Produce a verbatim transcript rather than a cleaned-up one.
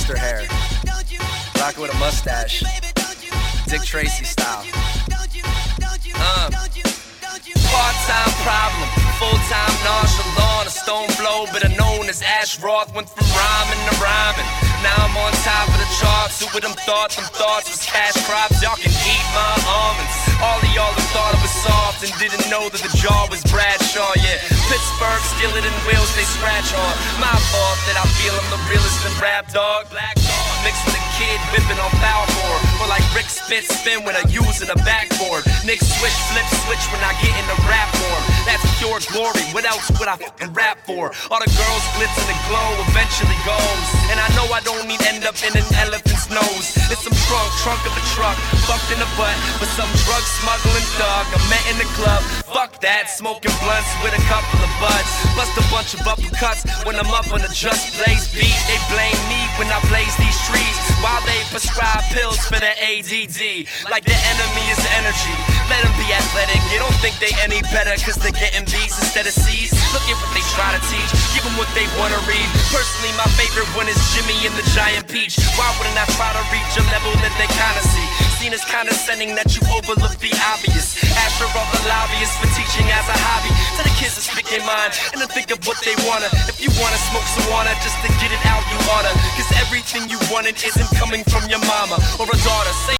gangster hair, rockin' with a mustache, Dick Tracy style. Uh, part-time problem, full-time nonchalant, a stone blow, better known as Ash Roth. Went from rhyming to rhyming, now I'm on top of the charts. Who with them thoughts, them thoughts was cash crops. Y'all can eat my almonds. All of y'all who thought it was soft and didn't know that the jaw was Bradshaw. Yeah, Pittsburgh, steal it in wheels they scratch on. My fault that I feel I'm the realest in rap, dog. Black dog mixed with a kid whipping on foul board, or like Rick spit spin when I use in a backboard. Nick switch flip switch when I get in the rap form. That's pure glory. What else would I fucking rap for? All the girls glitz and the glow eventually goes, and I know I don't need end up in an elephant's nose. It's some trunk, trunk of a truck, fucked in the butt with some drug smuggling thug I met in the club. Fuck that, smoking blunts with a couple of buds. Bust a bunch of uppercuts when I'm up on the Just Blaze beat. They blame me when I blaze these trees, while they prescribe pills for the A D D. Like the enemy is energy. Let them be athletic. You don't think they any better cause they're getting B's instead of C's. Look at what they try to teach, give them what they wanna read. Personally, my favorite one is Jimmy and the Giant Peach. Why wouldn't I try to reach a level that they kinda see? Seen as condescending that you overlook the obvious. After all the lobbyists for teaching as a hobby, to the kids to speak their mind and to think of what they wanna. If you wanna smoke some water just to get it out, you oughta, cause everything you wanted isn't coming from your mama or a daughter. Say